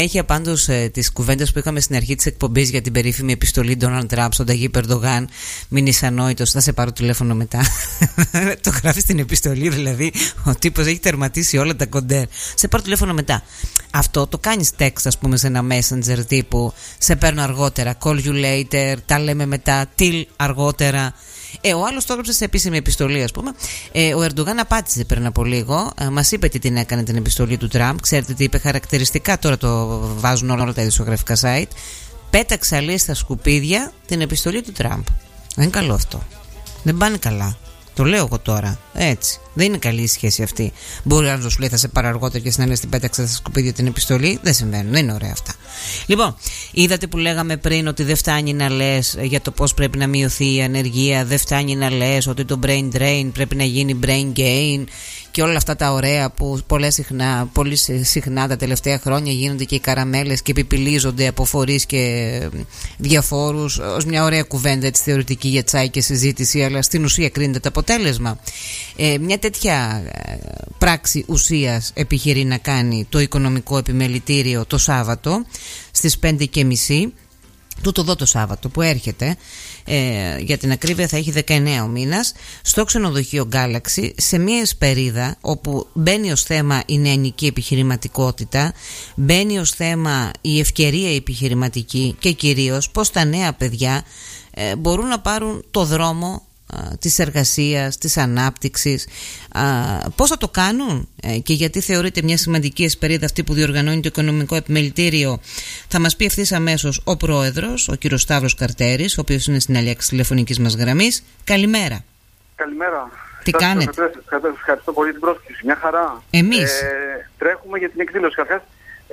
Έχει πάντως τις κουβέντες που είχαμε στην αρχή της εκπομπής για την περίφημη επιστολή Ντόναλντ Τραμπ στον Ταγί Ερντογάν. Μην είσαι ανόητος, θα σε πάρω τηλέφωνο μετά. Το γράφει στην επιστολή, δηλαδή ο τύπος έχει τερματίσει όλα τα κοντέρ. Σε πάρω τηλέφωνο μετά. Αυτό το κάνεις text, ας πούμε, σε ένα messenger τύπου σε παίρνω αργότερα, call you later, τα λέμε μετά, till αργότερα. Ο άλλος το έγραψε σε επίσημη επιστολή, ας πούμε. Ο Ερντογάν απάντησε πριν από λίγο. Μας είπε τι την έκανε την επιστολή του Τραμπ. Ξέρετε τι είπε χαρακτηριστικά, τώρα το βάζουν όλα τα ειδησιογραφικά site. Πέταξε αλήθεια στα σκουπίδια την επιστολή του Τραμπ. Δεν είναι καλό αυτό. Δεν πάνε καλά. Το λέω εγώ τώρα. Έτσι. Δεν είναι καλή η σχέση αυτή. Μπορεί να σου λέει θα σε πάρω αργότερα και συνέλευε την πέταξε στα σκουπίδια την επιστολή. Δεν συμβαίνουν. Δεν είναι ωραία αυτά. Λοιπόν, είδατε που λέγαμε πριν ότι δεν φτάνει να λες για το πώς πρέπει να μειωθεί η ανεργία. Δεν φτάνει να λες ότι το brain drain πρέπει να γίνει brain gain. Και όλα αυτά τα ωραία που πολύ συχνά τα τελευταία χρόνια γίνονται και οι καραμέλες και επιπυλίζονται από φορείς και διαφόρους ως μια ωραία κουβέντα έτσι, θεωρητική για τσάι και συζήτηση, αλλά στην ουσία κρίνεται το αποτέλεσμα. Μια τέτοια πράξη ουσίας επιχειρεί να κάνει το Οικονομικό Επιμελητήριο το Σάββατο στις 5:30. Τούτο εδώ το Σάββατο που έρχεται, για την ακρίβεια θα έχει 19 ο μήνας, στο ξενοδοχείο Galaxy, σε μια εσπερίδα όπου μπαίνει ως θέμα η νεανική επιχειρηματικότητα, μπαίνει ως θέμα η ευκαιρία επιχειρηματική και κυρίως πως τα νέα παιδιά μπορούν να πάρουν το δρόμο της εργασίας, της ανάπτυξης, πώς θα το κάνουν και γιατί θεωρείται μια σημαντική εσπερίδα αυτή που διοργανώνει το Οικονομικό Επιμελητήριο. Θα μας πει ευθύς αμέσως ο πρόεδρος, ο κύριος Σταύρος Καρτέρης, ο οποίος είναι στην άλλη άκρη τηλεφωνικής μας γραμμής. Καλημέρα. Καλημέρα. Τι κάνετε? Ευχαριστώ πολύ την πρόσκληση. Μια χαρά. Εμείς τρέχουμε για την εκδήλωση. Καταρχάς,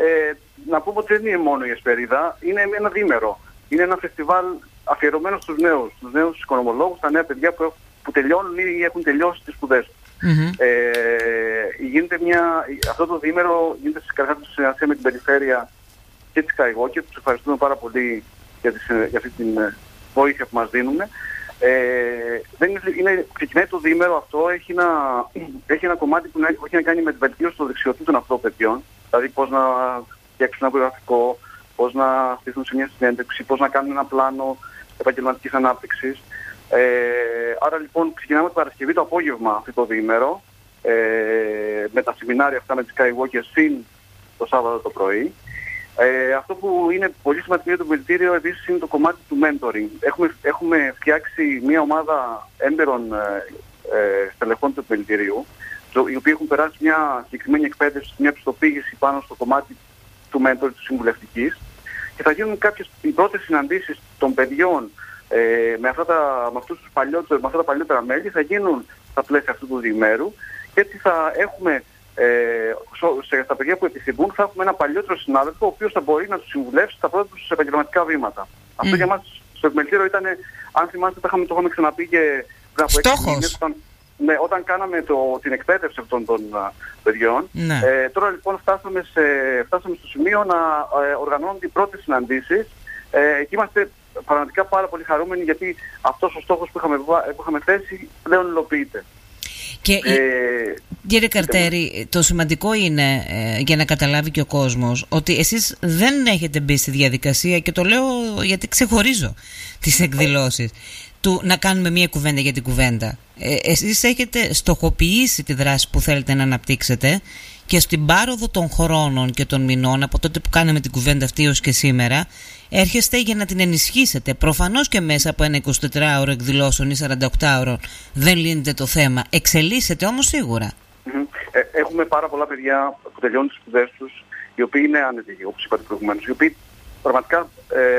να πούμε ότι δεν είναι μόνο η εσπερίδα, είναι ένα διήμερο. Είναι ένα φεστιβάλ αφιερωμένο στους νέους οικονομολόγους, τα νέα παιδιά που τελειώνουν ή έχουν τελειώσει τις σπουδές τους. Αυτό το διήμερο γίνεται σε συνεργασία με την περιφέρεια και της Καϊγό και τους ευχαριστούμε πάρα πολύ για αυτή την βοήθεια που μας δίνουν. Ξεκινάει το διήμερο αυτό, έχει ένα κομμάτι που έχει να κάνει με την βελτίωση των δεξιοτήτων αυτών των παιδιών, δηλαδή πώς να φτιάξουν ένα βιογραφικό, πώς να στηθούν σε μια συνέντευξη, πώς να κάνουν ένα πλάνο επαγγελματικής ανάπτυξης. Άρα λοιπόν ξεκινάμε την Παρασκευή το απόγευμα αυτό το διήμερο, με τα σεμινάρια αυτά με τις Skywalker συν το Σάββατο το πρωί. Αυτό που είναι πολύ σημαντικό για το Επιμελητήριο επίσης είναι το κομμάτι του mentoring. Έχουμε φτιάξει μια ομάδα έμπειρων στελεχών του Επιμελητηρίου, οι οποίοι έχουν περάσει μια συγκεκριμένη εκπαίδευση, μια πιστοποίηση πάνω στο κομμάτι του mentoring, του συμβουλευτικής, και θα γίνουν οι πρώτες συναντήσεις των παιδιών με αυτά τα παλιότερα μέλη θα γίνουν στα πλαίσια αυτού του διημέρου, και έτσι θα έχουμε στα παιδιά που επιθυμούν θα έχουμε ένα παλιότερο συνάδελφο ο οποίος θα μπορεί να τους συμβουλεύσει στα πρώτα τους επαγγελματικά βήματα. Αυτό για μας στο Επιμελητήριο ήταν, αν θυμάστε, το είχαμε ξαναπεί και πριν από 6 μήνες όταν κάναμε την εκπαίδευση αυτών των παιδιών. Τώρα λοιπόν φτάσαμε στο σημείο να οργανώνουμε οι πρώτες συναντήσεις και είμαστε πραγματικά πάρα πολύ χαρούμενοι γιατί αυτός ο στόχος που είχαμε θέσει πλέον υλοποιείται. Και κύριε Καρτέρη, το σημαντικό είναι για να καταλάβει και ο κόσμος ότι εσείς δεν έχετε μπει στη διαδικασία, και το λέω γιατί ξεχωρίζω τις εκδηλώσεις του να κάνουμε μία κουβέντα για την κουβέντα. Εσείς έχετε στοχοποιήσει τη δράση που θέλετε να αναπτύξετε, και στην πάροδο των χρόνων και των μηνών από τότε που κάναμε την κουβέντα αυτή ως και σήμερα έρχεστε για να την ενισχύσετε. Προφανώς και μέσα από ένα 24ωρο εκδηλώσεων ή 48ωρο δεν λύνεται το θέμα. Εξελίσσεται όμως σίγουρα. Έχουμε πάρα πολλά παιδιά που τελειώνουν τις σπουδές τους, οι οποίοι είναι άνετοι, όπως είπατε προηγουμένως, οι οποίοι πραγματικά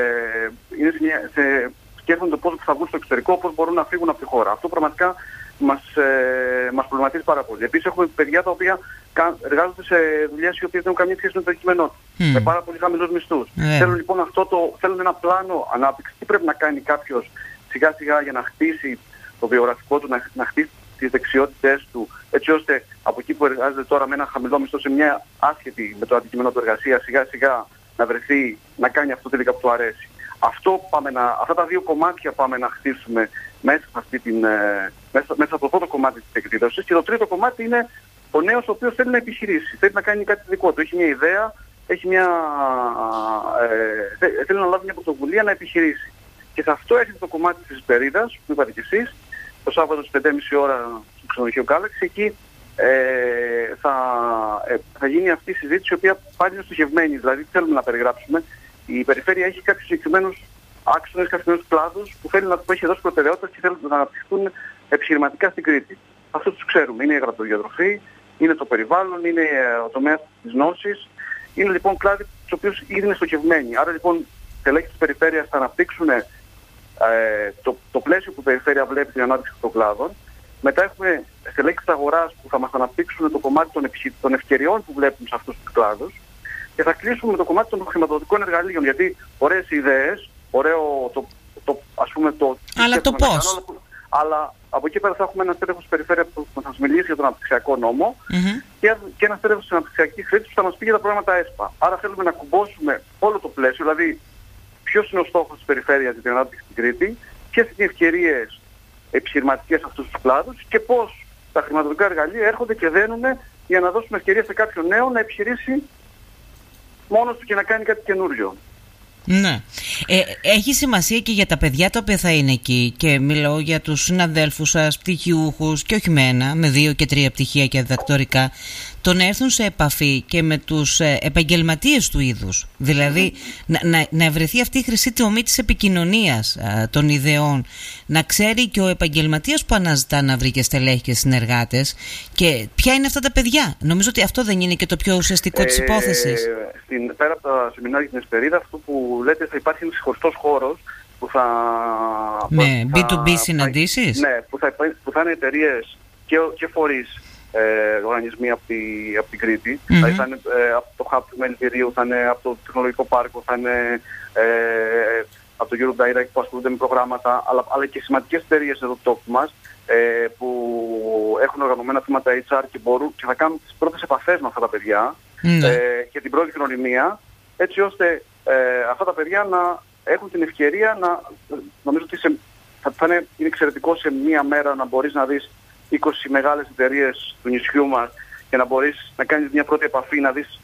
σκέφτονται πώς θα βγουν στο εξωτερικό, πώς μπορούν να φύγουν από τη χώρα. Αυτό πραγματικά μας προβληματίζει πάρα πολύ. Επίσης έχουμε παιδιά τα οποία εργάζονται σε δουλειές οι οποίες δεν έχουν καμία σχέση με το αντικείμενό τους, με πάρα πολύ χαμηλούς μισθούς. Θέλουν λοιπόν θέλουν ένα πλάνο ανάπτυξης. Τι πρέπει να κάνει κάποιος σιγά σιγά για να χτίσει το βιογραφικό του, να χτίσει τις δεξιότητες του, έτσι ώστε από εκεί που εργάζεται τώρα με ένα χαμηλό μισθό σε μια άσχετη με το αντικείμενο του εργασία, σιγά σιγά να βρεθεί να κάνει αυτό τελικά που του αρέσει. Αυτά τα δύο κομμάτια πάμε να χτίσουμε μέσα από το πρώτο κομμάτι της εκδήλωσης. Και το τρίτο κομμάτι είναι ο νέος ο οποίος θέλει να επιχειρήσει, θέλει να κάνει κάτι δικό του. Έχει μια ιδέα, θέλει να λάβει μια πρωτοβουλία να επιχειρήσει. Και σε αυτό έρχεται το κομμάτι της Εσπερίδας, που είπατε κι εσείς, το Σάββατο στις 5.30 ώρα στο ξενοδοχείο Galaxy. Εκεί θα γίνει αυτή η συζήτηση, η οποία πάλι είναι στοχευμένη. Δηλαδή, τι θέλουμε να περιγράψουμε. Η περιφέρεια έχει κάποιους συγκεκριμένους άξονες, κάποιους κλάδους που έχει δώσει προτεραιότητα και θέλουν να αναπτυχθούν επιχειρηματικά στην Κρήτη. Αυτό τους ξέρουμε. Είναι η αγροτοδιατροφή, είναι το περιβάλλον, είναι ο τομέας της γνώσης. Είναι λοιπόν κλάδοι στους οποίους ήδη είναι στοχευμένοι. Άρα λοιπόν στελέχη της περιφέρειας θα αναπτύξουν το πλαίσιο που η περιφέρεια βλέπει την ανάπτυξη των κλάδων. Μετά έχουμε στελέχη της αγοράς που θα μας αναπτύξουν το κομμάτι των ευκαιριών που βλέπουν σε αυτούς τους κλάδους. Και θα κλείσουμε με το κομμάτι των χρηματοδοτικών εργαλείων. Γιατί ωραίες ιδέες, ωραίο ας πούμε το... Αλλά το πώς. Αλλά από εκεί πέρα θα έχουμε ένα στέλεχος της περιφέρειας που θα μας μιλήσει για τον αναπτυξιακό νόμο και ένα στέλεχος της αναπτυξιακής χρήσης που θα μας πει για τα προγράμματα ΕΣΠΑ. Άρα θέλουμε να κουμπώσουμε όλο το πλαίσιο, δηλαδή ποιος είναι ο στόχος της περιφέρειας για την ανάπτυξη στην Κρήτη, ποιες είναι οι ευκαιρίες επιχειρηματικές σε αυτούς τους κλάδους και πώς τα χρηματοδοτικά εργαλεία έρχονται και δένουν για να δώσουμε ευκαιρία σε κάποιον νέο να επιχειρήσει μόνος του και να κάνει κάτι καινούριο. Ναι. Έχει σημασία και για τα παιδιά τα οποία θα είναι εκεί, και μιλώ για τους συναδέλφους σας, πτυχιούχους, και όχι με ένα, με 2 και 3 πτυχία και διδακτορικά, το να έρθουν σε επαφή και με τους επαγγελματίες του είδους. Δηλαδή να βρεθεί αυτή η χρυσή τομή της επικοινωνίας των ιδεών, να ξέρει και ο επαγγελματίας που αναζητά να βρει και στελέχη και συνεργάτες και ποια είναι αυτά τα παιδιά. Νομίζω ότι αυτό δεν είναι και το πιο ουσιαστικό της υπόθεσης. Πέρα από τα σεμινάρια στην Εσπερίδα, αυτό που λέτε θα υπάρχει ένας ξεχωριστός χώρος που θα... Ναι, B2B συναντήσεις. Ναι, που θα είναι εταιρείες και φορείς, οργανισμοί από την Κρήτη. Δηλαδή θα είναι από το Hub του Μελιτηρίου, θα είναι από το Τεχνολογικό Πάρκο, θα είναι από το Europe Direct που ασχολούνται με προγράμματα, αλλά και σημαντικές εταιρείες εδώ του τόπου μας που έχουν οργανωμένα θέματα HR και θα κάνουν τις πρώτες επαφές με αυτά τα παιδιά και την πρώτη γνωριμία, έτσι ώστε αυτά τα παιδιά να έχουν την ευκαιρία να... Νομίζω ότι είναι εξαιρετικό σε μία μέρα να μπορείς να δεις 20 μεγάλες εταιρείες του νησιού μας και να μπορείς να κάνεις μια πρώτη επαφή, να δεις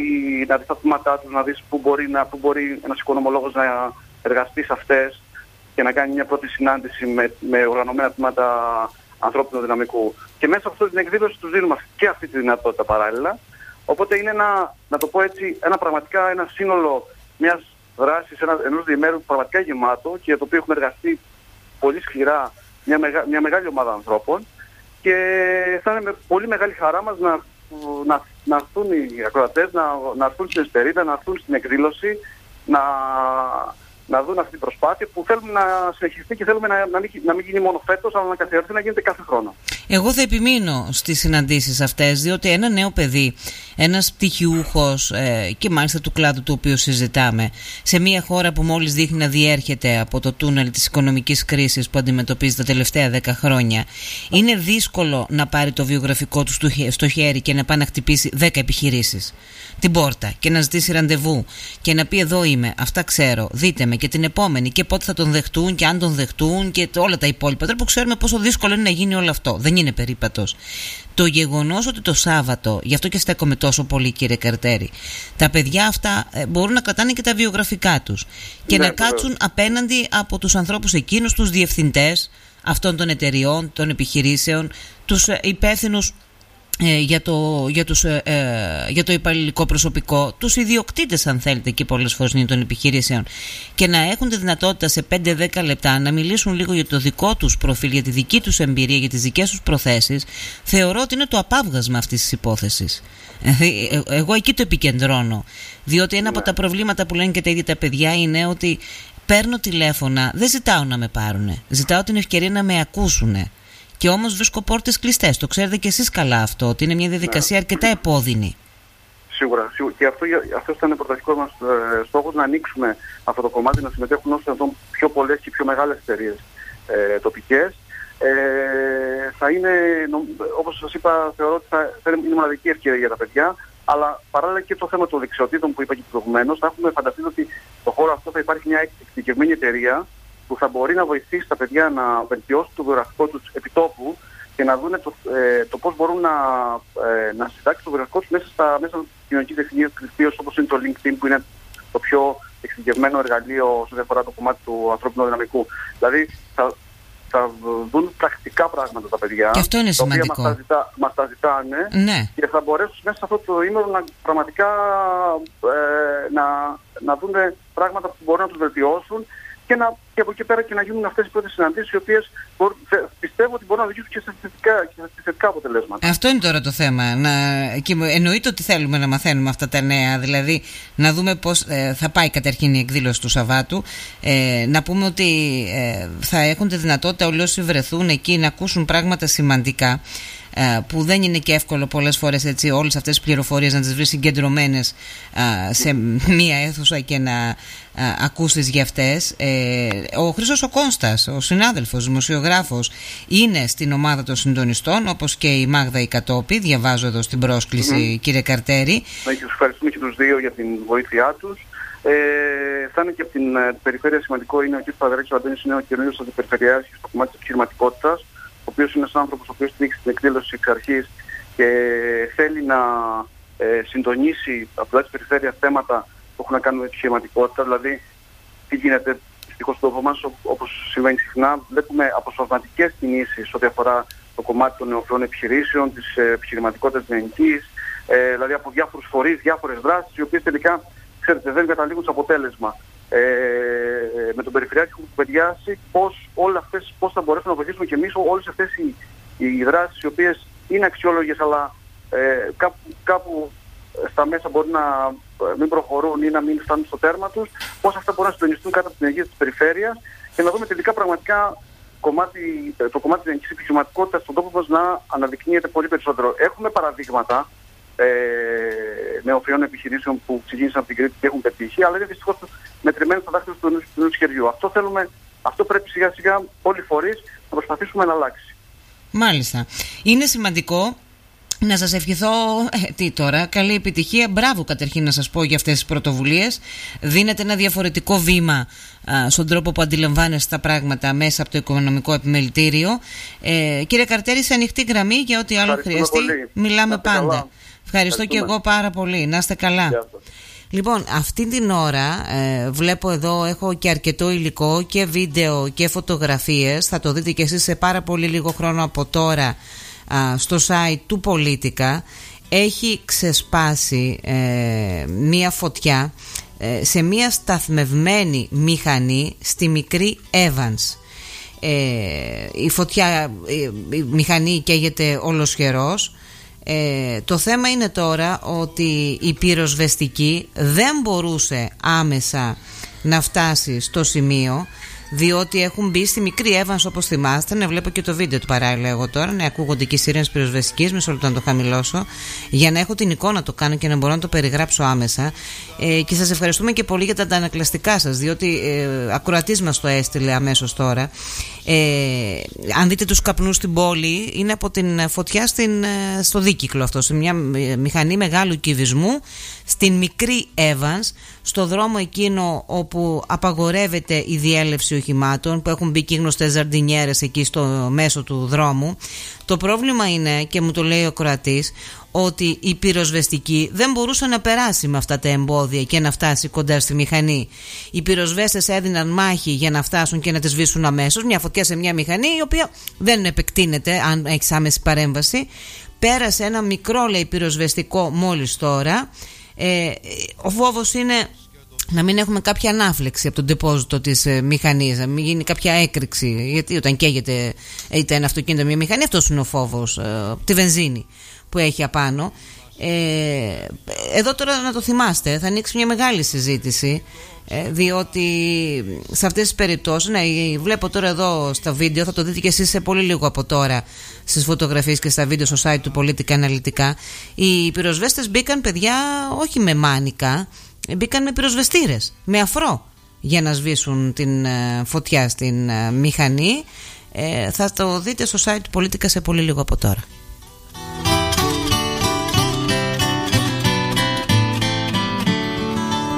τα τμήματά τους, να δεις πού μπορεί ένας οικονομολόγος να εργαστεί σε αυτές και να κάνει μια πρώτη συνάντηση με οργανωμένα τμήματα ανθρώπινου δυναμικού. Και μέσα από αυτή την εκδήλωση τους δίνουμε και αυτή τη δυνατότητα παράλληλα. Οπότε είναι να το πω έτσι, πραγματικά ένα σύνολο μιας δράσης, ενός διημέρου πραγματικά γεμάτο και για το οποίο έχουμε εργαστεί πολύ σκληρά μια μεγάλη ομάδα ανθρώπων. Και θα είναι με πολύ μεγάλη χαρά μας να έρθουν οι ακροατές, να έρθουν στην Εσπερίδα, να έρθουν στην εκδήλωση, να δουν αυτή την προσπάθεια που θέλουμε να συνεχιστεί και θέλουμε να μην γίνει μόνο φέτος, αλλά να καθιερωθεί να γίνεται κάθε χρόνο. Εγώ θα επιμείνω στις συναντήσεις αυτές, διότι ένα νέο παιδί, ένας πτυχιούχος και μάλιστα του κλάδου του οποίου συζητάμε, σε μια χώρα που μόλις δείχνει να διέρχεται από το τούνελ της οικονομικής κρίσης που αντιμετωπίζει τα τελευταία 10 χρόνια, είναι δύσκολο να πάρει το βιογραφικό του στο χέρι και να πάει να χτυπήσει 10 επιχειρήσεις την πόρτα και να ζητήσει ραντεβού και να πει εδώ είμαι, αυτά ξέρω, δείτε με, και την επόμενη, και πότε θα τον δεχτούν και αν τον δεχτούν και όλα τα υπόλοιπα. Τώρα που ξέρουμε πόσο δύσκολο είναι να γίνει όλο αυτό. Δεν είναι περίπατος. Το γεγονός ότι το Σάββατο, γι' αυτό και στέκομαι τόσο πολύ, κύριε Καρτέρη, τα παιδιά αυτά μπορούν να κρατάνε και τα βιογραφικά τους και να κάτσουν απέναντι από τους ανθρώπους εκείνους, τους διευθυντές αυτών των εταιριών, των επιχειρήσεων, τους υπεύθυνους για το υπαλληλικό προσωπικό, τους ιδιοκτήτες αν θέλετε και πολλές φορές είναι των επιχειρήσεων, και να έχουν τη δυνατότητα σε 5-10 λεπτά να μιλήσουν λίγο για το δικό τους προφίλ, για τη δική τους εμπειρία, για τις δικές τους προθέσεις, θεωρώ ότι είναι το απάβγασμα αυτής της υπόθεσης. Εγώ εκεί το επικεντρώνω, διότι ένα από τα προβλήματα που λένε και τα ίδια τα παιδιά είναι ότι παίρνω τηλέφωνα, δεν ζητάω να με πάρουνε, ζητάω την ευκαιρία να με ακούσουνε. Και όμως βρίσκω πόρτες κλειστές. Το ξέρετε και εσείς καλά αυτό, ότι είναι μια διαδικασία αρκετά επώδυνη. Σίγουρα. Και αυτό ήταν ο πρωταρχικός μας στόχος, να ανοίξουμε αυτό το κομμάτι, να συμμετέχουν όσο δυνατόν πιο πολλές και πιο μεγάλες εταιρείες τοπικές. Θα είναι, όπως σας είπα, θεωρώ ότι θα είναι μοναδική ευκαιρία για τα παιδιά, αλλά παράλληλα και το θέμα των δεξιοτήτων που είπα και προηγουμένως, θα έχουμε φανταστεί ότι στο χώρο αυτό θα υπάρχει μια εξειδικευμένη εταιρεία που θα μπορεί να βοηθήσει τα παιδιά να βελτιώσουν το βιογραφικό τους επιτόπου και να δουν το πώς μπορούν να συντάξουν το βιογραφικό τους μέσα κοινωνική δικτύωση όπως είναι το LinkedIn, που είναι το πιο εξειδικευμένο εργαλείο όσον αφορά το κομμάτι του ανθρώπινου δυναμικού. Δηλαδή θα δουν πρακτικά πράγματα τα παιδιά. Και αυτό είναι σημαντικό. Τα οποία μας τα ζητάνε, ναι. Και θα μπορέσουν μέσα σε αυτό το ήμερο να πραγματικά να δουν πράγματα που μπορούν να τους βελτιώσουν και από εκεί πέρα και να γίνουν αυτές οι πρώτες συναντήσεις, οι οποίες πιστεύω ότι μπορούν να οδηγήσουν και σε θετικά αποτελέσματα. Αυτό είναι τώρα το θέμα. Και εννοείται ότι θέλουμε να μαθαίνουμε αυτά τα νέα, δηλαδή να δούμε πώς θα πάει καταρχήν η εκδήλωση του Σαββάτου. Να πούμε ότι θα έχουν τη δυνατότητα όλοι όσοι βρεθούν εκεί να ακούσουν πράγματα σημαντικά, που δεν είναι και εύκολο πολλές φορές έτσι όλες αυτές τις πληροφορίες να τις βρεις συγκεντρωμένες σε μία αίθουσα και να ακούσεις για αυτές. Ο Χρήστος ο Κώστας, ο συνάδελφος, δημοσιογράφος, είναι στην ομάδα των συντονιστών, όπως και η Μάγδα η Κατόπη. Διαβάζω εδώ στην πρόσκληση, κύριε Καρτέρη. Να τους ευχαριστούμε και τους δύο για την βοήθειά τους. Θα είναι και από την περιφέρεια σημαντικό, είναι ο κ. Παδρέξης ο Αντώνης, είναι ο καινούργιος αντιπεριφερειάρχης στο κομμάτι της επιχειρηματικότητας, ο οποίος είναι ένας άνθρωπος ο οποίος στήριξε την εκδήλωση εξ αρχής και θέλει να συντονίσει από την περιφέρεια θέματα που έχουν να κάνουν με επιχειρηματικότητα. Δηλαδή, τι γίνεται δυστυχώς στον τόπο μας, όπως συμβαίνει συχνά, βλέπουμε αποσπασματικές κινήσεις ό,τι αφορά το κομμάτι των νεοφυών επιχειρήσεων, της επιχειρηματικότητας νεανικής, δηλαδή από διάφορους φορείς, διάφορες δράσεις, οι οποίες τελικά, ξέρετε, δεν καταλήγουν σε αποτέλεσμα. Με τον Περιφερειάρχη έχουμε κουβεντιάσει πώς θα μπορέσουμε να βοηθήσουμε και εμείς όλες αυτές οι δράσεις, οι οποίες είναι αξιόλογες, αλλά κάπου στα μέσα μπορεί να μην προχωρούν ή να μην φτάνουν στο τέρμα τους, πώς αυτά μπορούν να συντονιστούν κάτω από την αιγύδα της περιφέρειας και να δούμε τελικά πραγματικά το κομμάτι της νεανικής επιχειρηματικότητας στον τόπο μας να αναδεικνύεται πολύ περισσότερο. Έχουμε παραδείγματα νεοφυών επιχειρήσεων που ξεκίνησαν από την Κρήτη και έχουν πετύχει, αλλά είναι δυστυχώς μετρημένοι στα δάχτυλα του ενός χεριού. Αυτό πρέπει σιγά σιγά όλοι οι φορείς να προσπαθήσουμε να αλλάξει. Μάλιστα. Είναι σημαντικό να σας ευχηθώ καλή επιτυχία. Μπράβο καταρχήν να σας πω για αυτές τις πρωτοβουλίες. Δίνετε ένα διαφορετικό βήμα στον τρόπο που αντιλαμβάνεστε τα πράγματα μέσα από το Οικονομικό Επιμελητήριο. Κύριε Καρτέρη, σε ανοιχτή γραμμή για ό,τι άλλο χρειαστεί. Μιλάμε πάντα. Καλά. Ευχαριστώ και εγώ πάρα πολύ. Να είστε καλά. Λοιπόν, αυτή την ώρα βλέπω εδώ, έχω και αρκετό υλικό και βίντεο και φωτογραφίες. Θα το δείτε και εσείς σε πάρα πολύ λίγο χρόνο από τώρα στο site του Πολίτικα. Έχει ξεσπάσει μία φωτιά σε μία σταθμευμένη μηχανή στη Μικρή Evans. Η μηχανή καίγεται ολοσχερός. Το θέμα είναι τώρα ότι η πυροσβεστική δεν μπορούσε άμεσα να φτάσει στο σημείο, διότι έχουν μπει στη Μικρή Evans, όπως θυμάστε. Ναι, βλέπω και το βίντεο του παράλληλα εγώ τώρα. Ναι, ακούγονται και οι σιρήνες πυροσβεστικής. Μισό λεπτό να το χαμηλώσω για να έχω την εικόνα το κάνω και να μπορώ να το περιγράψω άμεσα. Και σας ευχαριστούμε και πολύ για τα αντανακλαστικά σας, διότι ακροατής μας το έστειλε αμέσως τώρα. Αν δείτε τους καπνούς στην πόλη, είναι από την φωτιά στο δίκυκλο αυτό, σε μια μηχανή μεγάλου κυβισμού στην Μικρή Evans, στο δρόμο εκείνο όπου απαγορεύεται η διέλευση οχημάτων, που έχουν μπει και γνωστές ζαρντινιέρες εκεί στο μέσο του δρόμου. Το πρόβλημα είναι, και μου το λέει ο κροατής, ότι η πυροσβεστική δεν μπορούσε να περάσει με αυτά τα εμπόδια και να φτάσει κοντά στη μηχανή. Οι πυροσβέστες έδιναν μάχη για να φτάσουν και να τη σβήσουν αμέσως. Μια φωτιά σε μια μηχανή η οποία δεν επεκτείνεται αν έχει άμεση παρέμβαση. Πέρασε ένα μικρό, λέει, πυροσβεστικό μόλις τώρα. Ο φόβος είναι να μην έχουμε κάποια ανάφλεξη από τον τεπόζιτο της μηχανής, να μην γίνει κάποια έκρηξη, γιατί όταν καίγεται είτε ένα αυτοκίνητο μια μηχανή, αυτός είναι ο φόβος, τη βενζίνη που έχει απάνω. Εδώ τώρα να το θυμάστε, θα ανοίξει μια μεγάλη συζήτηση, διότι σε αυτές τις περιπτώσεις, βλέπω τώρα εδώ στα βίντεο, θα το δείτε και εσείς σε πολύ λίγο από τώρα στις φωτογραφίες και στα βίντεο στο site του Πολίτικα αναλυτικά. Οι πυροσβέστες μπήκαν, παιδιά, όχι με μάνικα, μπήκαν με πυροσβεστήρες, με αφρό, για να σβήσουν την φωτιά στην μηχανή. Θα το δείτε στο site του Πολίτικα σε πολύ λίγο από τώρα.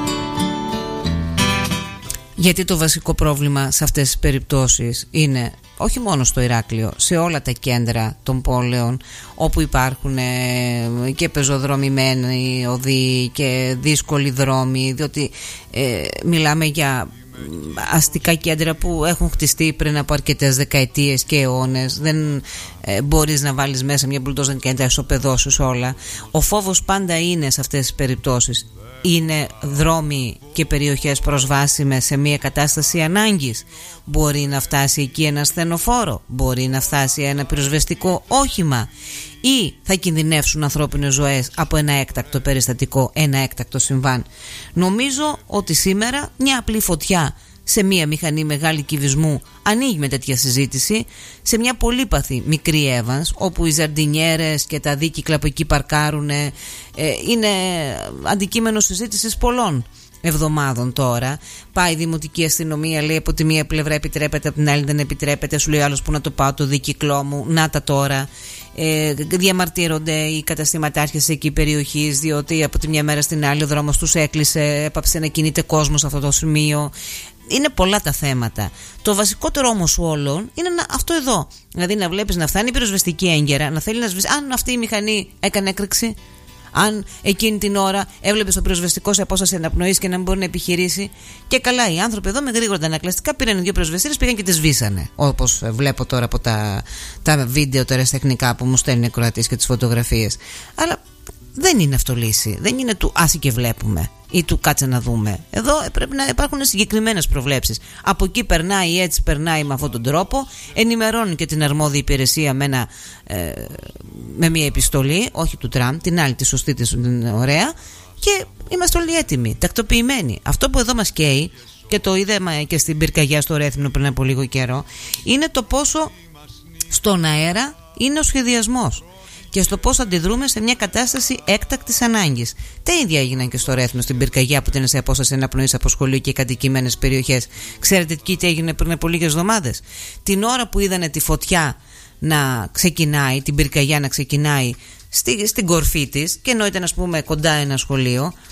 Γιατί το βασικό πρόβλημα σε αυτές τις περιπτώσεις είναι όχι μόνο στο Ηράκλειο, σε όλα τα κέντρα των πόλεων όπου υπάρχουν και πεζοδρομημένοι οδοί και δύσκολοι δρόμοι, διότι μιλάμε για αστικά κέντρα που έχουν χτιστεί πριν από αρκετές δεκαετίες και αιώνες. Δεν μπορείς να βάλεις μέσα μια μπουλντόζα και να τα ισοπεδώσεις όλα. Ο φόβος πάντα είναι σε αυτές τις περιπτώσεις. Είναι δρόμοι και περιοχές προσβάσιμες σε μια κατάσταση ανάγκης? Μπορεί να φτάσει εκεί ένα ασθενοφόρο? Μπορεί να φτάσει ένα πυροσβεστικό όχημα? Ή θα κινδυνεύσουν ανθρώπινες ζωές από ένα έκτακτο περιστατικό, ένα έκτακτο συμβάν? Νομίζω ότι σήμερα μια απλή φωτιά σε μια μηχανή μεγάλη κυβισμού ανοίγει με τέτοια συζήτηση. Σε μια πολύπαθη μικρή Evans, όπου οι ζαρντινιέρες και τα δίκυκλα που εκεί παρκάρουν είναι αντικείμενο συζήτησης πολλών εβδομάδων τώρα. Πάει η δημοτική αστυνομία, λέει από τη μία πλευρά επιτρέπεται, από την άλλη δεν επιτρέπεται. Σου λέει άλλος, που να το πάω το δίκυκλό μου? Να τα τώρα. Διαμαρτύρονται οι καταστηματάρχες εκεί περιοχής, διότι από τη μια μέρα στην άλλη ο δρόμος τους έκλεισε, έπαψε να κινείται κόσμος σε αυτό το σημείο. Είναι πολλά τα θέματα. Το βασικότερο όμως όλων είναι αυτό εδώ. Δηλαδή να βλέπεις να φτάνει η πυροσβεστική έγκαιρα, να θέλει να σβήσει. Αν αυτή η μηχανή έκανε έκρηξη, αν εκείνη την ώρα έβλεπες τον πυροσβεστικό σε απόσταση αναπνοής και να μην μπορεί να επιχειρήσει. Και καλά, οι άνθρωποι εδώ με γρήγορα ανακλαστικά πήραν 2 πυροσβεστήρες, πήγαν και τις σβήσανε. Όπως βλέπω τώρα από τα βίντεο τώρα τεχνικά που μου στέλνει ο Κροατής και τις φωτογραφίες. Αλλά δεν είναι αυτό λύση. Δεν είναι του άσε και βλέπουμε ή του κάτσε να δούμε. Εδώ πρέπει να υπάρχουν συγκεκριμένες προβλέψεις. Από εκεί περνάει, έτσι περνάει με αυτόν τον τρόπο. Ενημερώνει και την αρμόδια υπηρεσία με μια επιστολή, όχι του Τραμπ, την άλλη, τη σωστή, την ωραία. Και είμαστε όλοι έτοιμοι, τακτοποιημένοι. Αυτό που εδώ μας καίει, και το είδαμε και στην πυρκαγιά στο Ρέθυμνο πριν από λίγο καιρό, είναι το πόσο στον αέρα είναι ο σχεδιασμός και στο πώς αντιδρούμε σε μια κατάσταση έκτακτης ανάγκης. Τα ίδια έγιναν και στο Ρέθυμνο, στην πυρκαγιά που ήταν σε απόσταση αναπνοής από σχολείο και κατοικημένες περιοχές. Ξέρετε τι έγινε πριν από λίγες εβδομάδες? Την ώρα που είδανε τη φωτιά να ξεκινάει, την πυρκαγιά να ξεκινάει στην κορφή της, και ενώ ήταν, ας πούμε, κοντά ένα σχολείο,